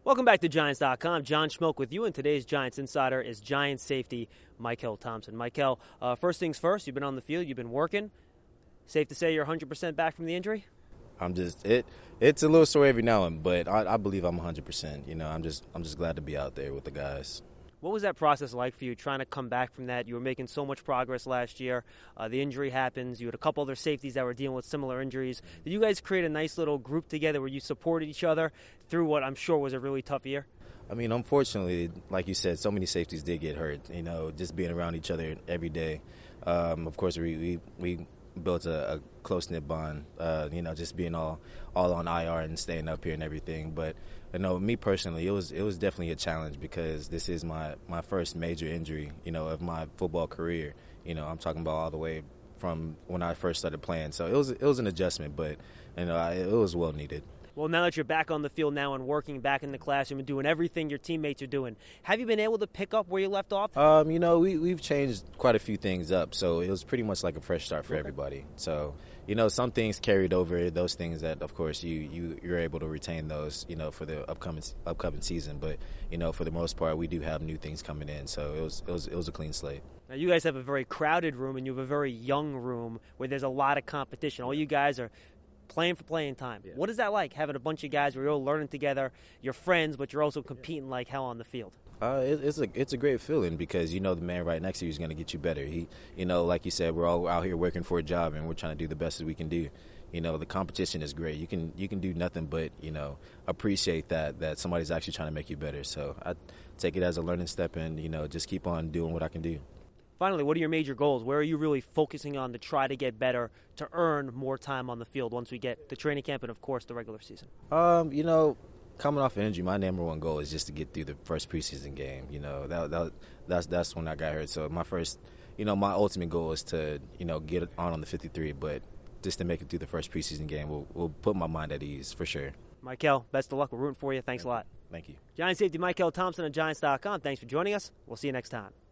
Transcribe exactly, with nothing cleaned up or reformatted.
Welcome back to Giants dot com. John Schmilk with you, and today's Giants Insider is Giants safety Michael Thompson. Michael, uh, first things first, you've been on the field, you've been working. Safe to say you're one hundred percent back from the injury? I'm just it. It's a little sore every now and then, but I, I believe I'm one hundred percent. You know, I'm just I'm just glad to be out there with the guys. What was that process like for you, trying to come back from that? You were making so much progress last year. Uh, the injury happens. You had a couple other safeties that were dealing with similar injuries. Did you guys create a nice little group together where you supported each other through what I'm sure was a really tough year? I mean, unfortunately, like you said, so many safeties did get hurt. You know, just being around each other every day. Um, of course, we we, we built a, a close-knit bond, uh, you know, just being all, all on I R and staying up here and everything. But, you know, me personally, it was it was definitely a challenge because this is my, my first major injury, you know, of my football career. You know, I'm talking about all the way from when I first started playing. So it was it was an adjustment, but, you know, I, it was well needed. Well, now that you're back on the field now and working back in the classroom and doing everything your teammates are doing, have you been able to pick up where you left off? Um, you know, we, we've changed quite a few things up, so it was pretty much like a fresh start for okay. everybody. So, you know, some things carried over, those things that, of course, you, you, you're able to retain those, you know, for the upcoming upcoming season. But, you know, for the most part, we do have new things coming in, so it was it was, it was a clean slate. Now, you guys have a very crowded room, and you have a very young room where there's a lot of competition. All you guys are playing for playing time. Yeah. What is that like, having a bunch of guys where you're all learning together, you're friends, but you're also competing like hell on the field? Uh, it, it's a it's a great feeling because you know the man right next to you is going to get you better. He, you know, like you said, we're all out here working for a job and we're trying to do the best that we can do. You know, the competition is great. You can you can do nothing but you know appreciate that that somebody's actually trying to make you better. So I take it as a learning step and you know just keep on doing what I can do. Finally, what are your major goals? Where are you really focusing on to try to get better, to earn more time on the field once we get the training camp and, of course, the regular season? Um, you know, coming off an injury, my number one goal is just to get through the first preseason game. You know, that, that that's that's when I got hurt. So my first, you know, my ultimate goal is to, you know, get on on the fifty-three, but just to make it through the first preseason game will will put my mind at ease for sure. Michael, best of luck. We're rooting for you. Thanks a lot. Thank you. Giants safety Michael Thompson on Giants dot com. Thanks for joining us. We'll see you next time.